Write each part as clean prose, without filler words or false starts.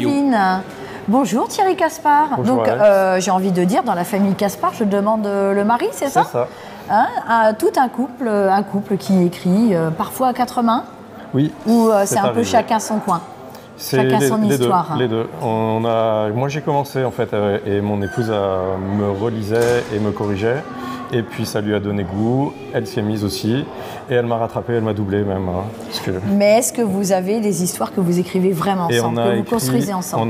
Delphine. Bonjour Thierry Caspar. Bonjour. Donc j'ai envie de dire, dans la famille Caspar, je demande le mari, c'est ça? C'est ça. Hein, tout un couple qui écrit, parfois à quatre mains. Oui. Ou c'est un peu chacun son coin. Chacun son histoire. Les deux. Moi j'ai commencé en fait et mon épouse me relisait et me corrigeait. Et puis ça lui a donné goût, elle s'y est mise aussi et elle m'a rattrapé, elle m'a doublé même. Mais est-ce que vous avez des histoires que vous écrivez vraiment ensemble, que vous construisez ensemble?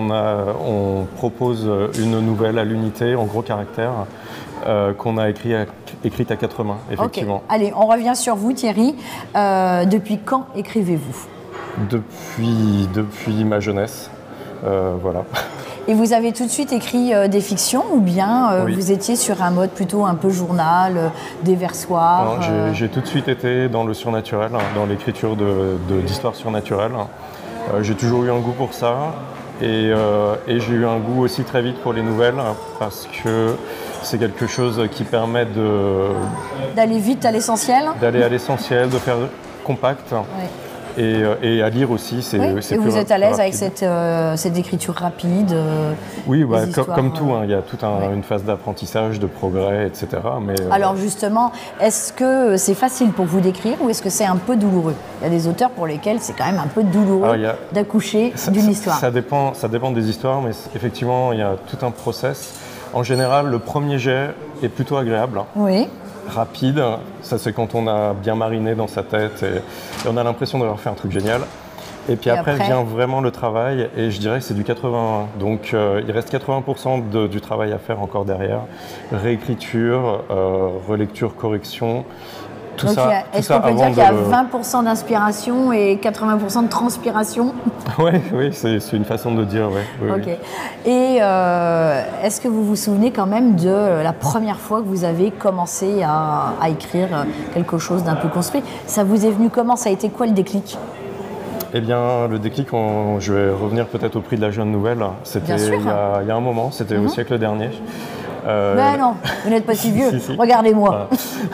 On propose une nouvelle à l'unité en gros caractères qu'on a écrite à quatre mains, effectivement. Okay. Allez, on revient sur vous Thierry. Depuis quand écrivez-vous? Depuis ma jeunesse, voilà. Et vous avez tout de suite écrit des fictions ou bien oui. Vous étiez sur un mode plutôt un peu journal, déversoir? J'ai tout de suite été dans le surnaturel, dans l'écriture d'histoires surnaturelles. J'ai toujours eu un goût pour ça et j'ai eu un goût aussi très vite pour les nouvelles parce que c'est quelque chose qui permet d'aller vite à l'essentiel. D'aller à l'essentiel, de faire compact. Oui. Et à lire aussi, c'est oui. Et vous êtes à l'aise avec cette écriture rapide? Oui, comme tout, il y a toute une phase d'apprentissage, de progrès, etc. Alors justement, est-ce que c'est facile pour vous d'écrire ou est-ce que c'est un peu douloureux? Il y a des auteurs pour lesquels c'est quand même un peu douloureux d'accoucher d'une histoire. Ça dépend des histoires, mais effectivement, il y a tout un process. En général, le premier jet est plutôt agréable. Oui. Rapide, ça c'est quand on a bien mariné dans sa tête et on a l'impression d'avoir fait un truc génial. Et puis après vient vraiment le travail et je dirais que c'est du 80-20. Donc il reste 80% du travail à faire encore derrière. Réécriture, relecture, correction. Tout donc est-ce qu'on peut dire qu'il y a 20% d'inspiration et 80% de transpiration? Oui, c'est une façon de dire, oui. Okay. Et est-ce que vous vous souvenez quand même de la première fois que vous avez commencé à écrire quelque chose d'un peu construit? Ça vous est venu comment? Ça a été quoi le déclic? Eh bien, le déclic, je vais revenir peut-être au prix de la Jeune Nouvelle. C'était il y a un moment, c'était au siècle dernier. Ben non, vous n'êtes pas si vieux, si. Regardez-moi.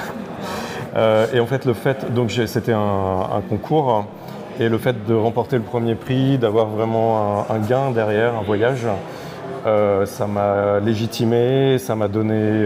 Et en fait, c'était un concours et le fait de remporter le premier prix, d'avoir vraiment un gain derrière, un voyage, ça m'a légitimé, ça m'a donné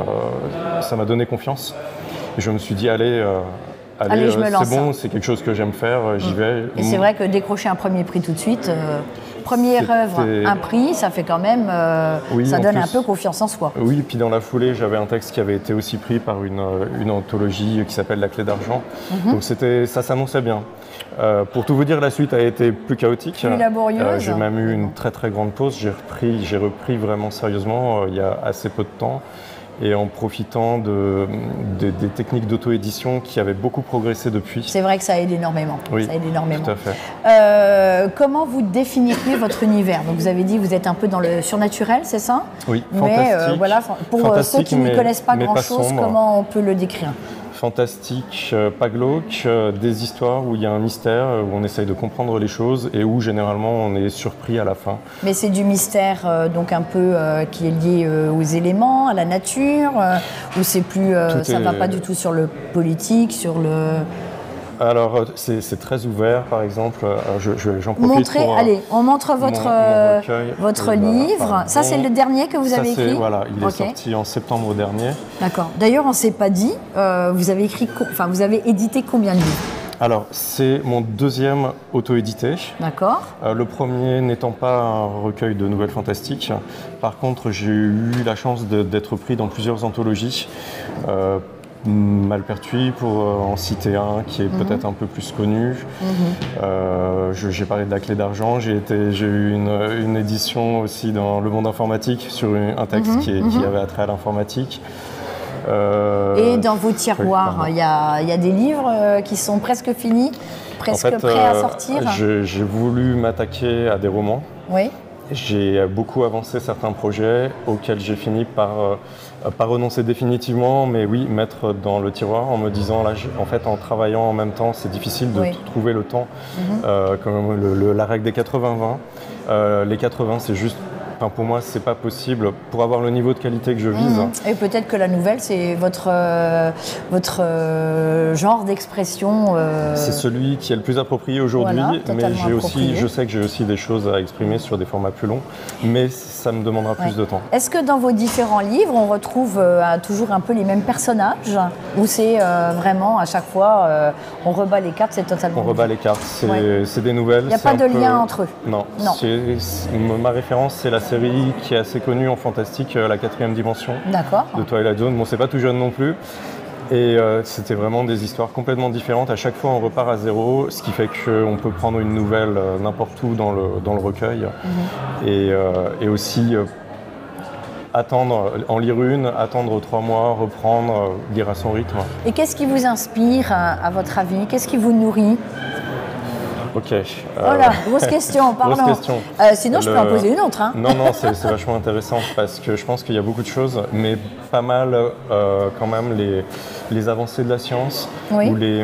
confiance. Et je me suis dit, allez, c'est bon, c'est quelque chose que j'aime faire, j'y vais. Et c'est vrai que décrocher un premier prix tout de suite, première œuvre, un prix, ça fait quand même, ça donne un peu confiance en soi. Oui, et puis dans la foulée, j'avais un texte qui avait été aussi pris par une anthologie qui s'appelle La Clé d'Argent. Donc ça s'annonçait bien. Pour tout vous dire, la suite a été plus chaotique. Plus laborieuse. J'ai même eu une très très grande pause. J'ai repris vraiment sérieusement il y a assez peu de temps. Et en profitant des techniques d'auto-édition qui avaient beaucoup progressé depuis. C'est vrai que ça aide énormément. Oui, ça aide énormément. Tout à fait. Comment vous définiriez votre univers? Donc vous avez dit que vous êtes un peu dans le surnaturel, c'est ça? Oui, mais voilà, pour ceux qui ne connaissent pas grand-chose, comment on peut le décrire? Fantastique, pas glauque, des histoires où il y a un mystère, où on essaye de comprendre les choses et où généralement on est surpris à la fin. Mais c'est du mystère donc un peu qui est lié aux éléments, à la nature, ou c'est plus, ça ne va pas du tout sur le politique, sur le... Alors, c'est très ouvert, par exemple. J'en profite pour... Allez, on montre votre livre. Voilà, ça, c'est le dernier que vous avez écrit? Voilà, il est sorti en septembre dernier. D'accord. D'ailleurs, on ne s'est pas dit, vous avez édité combien de livres? Alors, c'est mon deuxième auto-édité. D'accord. Le premier n'étant pas un recueil de nouvelles fantastiques. Par contre, j'ai eu la chance d'être pris dans plusieurs anthologies. Malpertuis pour en citer un qui est peut-être un peu plus connu. J'ai parlé de La Clé d'Argent, j'ai eu une édition aussi dans le monde informatique sur un texte qui avait attrait à l'informatique. Et dans vos tiroirs, il y a des livres qui sont presque finis, presque prêts à sortir? J'ai voulu m'attaquer à des romans. Oui. J'ai beaucoup avancé certains projets auxquels j'ai fini par pas renoncer définitivement, mais oui, mettre dans le tiroir en me disant, là, en fait, en travaillant en même temps, c'est difficile de trouver le temps. Comme la règle des 80-20. Les 80, c'est juste Enfin, pour moi, c'est pas possible pour avoir le niveau de qualité que je vise. Et peut-être que la nouvelle, c'est votre genre d'expression. C'est celui qui est le plus approprié aujourd'hui, voilà, mais je sais que j'ai aussi des choses à exprimer sur des formats plus longs, mais ça me demandera plus de temps. Est-ce que dans vos différents livres, on retrouve toujours un peu les mêmes personnages, ou c'est vraiment à chaque fois, on rebat les cartes, c'est totalement... On rebat les cartes, c'est des nouvelles. Il n'y a pas de lien entre eux? Non. Ma référence, c'est la série qui est assez connue en fantastique, La 4e dimension de Twilight Zone. Bon, c'est pas tout jeune non plus. Et c'était vraiment des histoires complètement différentes. À chaque fois, on repart à zéro, ce qui fait qu'on peut prendre une nouvelle n'importe où dans le recueil. Et aussi en lire une, attendre 3 mois, reprendre, lire à son rythme. Et qu'est-ce qui vous inspire, à votre avis? Qu'est-ce qui vous nourrit? Ok. Voilà, grosse question, pardon. Grosse question. Sinon, je peux en poser une autre. Hein. Non, c'est vachement intéressant parce que je pense qu'il y a beaucoup de choses, mais pas mal quand même les avancées de la science ou les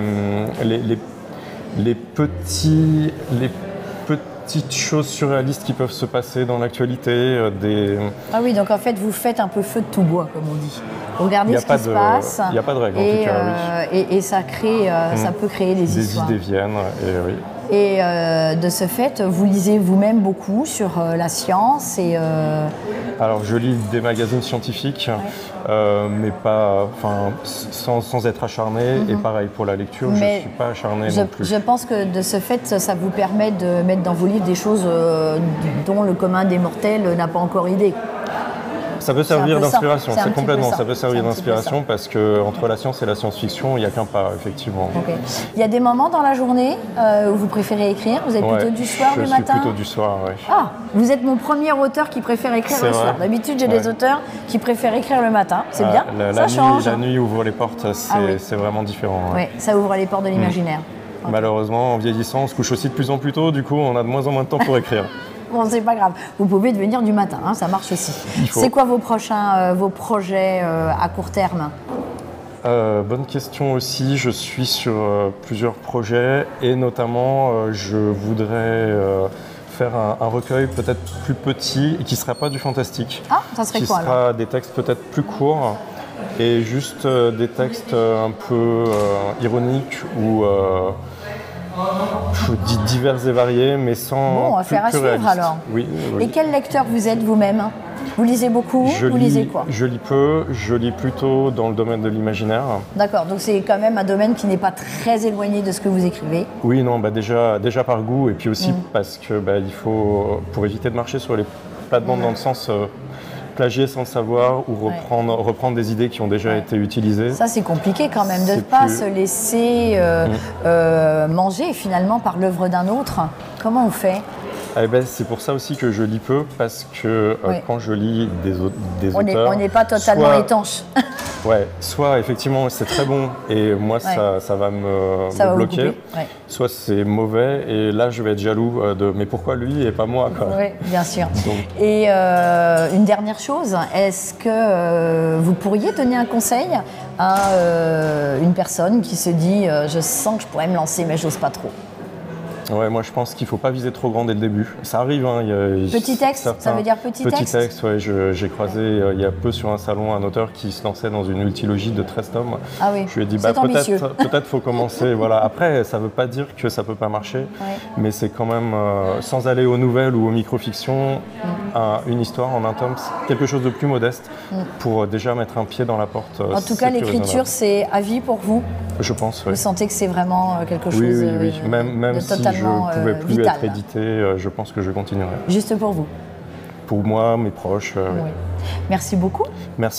petites choses surréalistes qui peuvent se passer dans l'actualité. Ah oui, donc en fait, vous faites un peu feu de tout bois, comme on dit. Vous regardez ce qui se passe. Il n'y a pas de règle, en tout cas, oui. Et ça crée, ça peut créer des histoires. Des idées viennent, oui. Et de ce fait, vous lisez vous-même beaucoup sur la science et... Alors, je lis des magazines scientifiques, mais pas, sans être acharné. Et pareil, pour la lecture, je ne suis pas acharné non plus. Je pense que de ce fait, ça vous permet de mettre dans vos livres des choses dont le commun des mortels n'a pas encore idée. Ça peut servir d'inspiration, c'est complètement ça peut servir d'inspiration parce qu'entre la science et la science-fiction, il n'y a qu'un pas, effectivement. Okay. Il y a des moments dans la journée où vous préférez écrire? Vous êtes plutôt du soir, du matin? Je suis plutôt du soir, oui. Ah, vous êtes mon premier auteur qui préfère écrire le soir. D'habitude, j'ai des auteurs qui préfèrent écrire le matin. C'est bien, ça change. La nuit ouvre les portes, c'est vraiment différent. Oui, ça ouvre les portes de l'imaginaire. Okay. Malheureusement, en vieillissant, on se couche aussi de plus en plus tôt, du coup, on a de moins en moins de temps pour écrire. Bon, c'est pas grave. Vous pouvez devenir du matin, ça marche aussi. C'est quoi vos projets à court terme? Bonne question aussi. Je suis sur plusieurs projets et notamment, je voudrais faire un recueil peut-être plus petit et qui ne sera pas du fantastique. Ah, ça serait quoi alors? Qui sera des textes peut-être plus courts et juste des textes un peu ironiques ou... divers et variés, mais sans. Bon, affaire à suivre alors. Oui. Et quel lecteur vous êtes vous-même? Vous lisez beaucoup? Vous lisez quoi? Je lis peu, je lis plutôt dans le domaine de l'imaginaire. D'accord, donc c'est quand même un domaine qui n'est pas très éloigné de ce que vous écrivez. Oui, non, déjà par goût, et puis aussi parce que il faut, pour éviter de marcher sur les plates-bandes dans le sens plagier sans le savoir ou reprendre des idées qui ont déjà été utilisées. Ça, c'est compliqué quand même, de ne pas se laisser manger finalement par l'œuvre d'un autre. Comment on fait? C'est pour ça aussi que je lis peu, parce que quand je lis des auteurs... On n'est pas totalement étanche. Soit effectivement c'est très bon et moi ça va me bloquer, soit c'est mauvais et là je vais être jaloux de mais pourquoi lui et pas moi quoi. Oui, bien sûr. Et une dernière chose, est-ce que vous pourriez donner un conseil à une personne qui se dit je sens que je pourrais me lancer mais j'ose pas trop? Ouais, moi je pense qu'il ne faut pas viser trop grand dès le début. Ça arrive. Hein, petit texte, ça veut dire petit texte? Petit texte, ouais. J'ai croisé il y a peu sur un salon un auteur qui se lançait dans une multilogie de 13 tomes. Ah oui, je lui ai dit peut-être faut commencer. Voilà. Après, ça ne veut pas dire que ça ne peut pas marcher, mais c'est quand même, sans aller aux nouvelles ou aux micro-fictions, une histoire en un tome, quelque chose de plus modeste pour déjà mettre un pied dans la porte. En tout cas, l'écriture, c'est à vie pour vous? Je pense, oui. Vous sentez que c'est vraiment quelque chose oui. Même si je ne pouvais plus vital. être édité, je pense que je continuerai. Juste pour vous? Pour moi, mes proches. Oui. Merci beaucoup. Merci.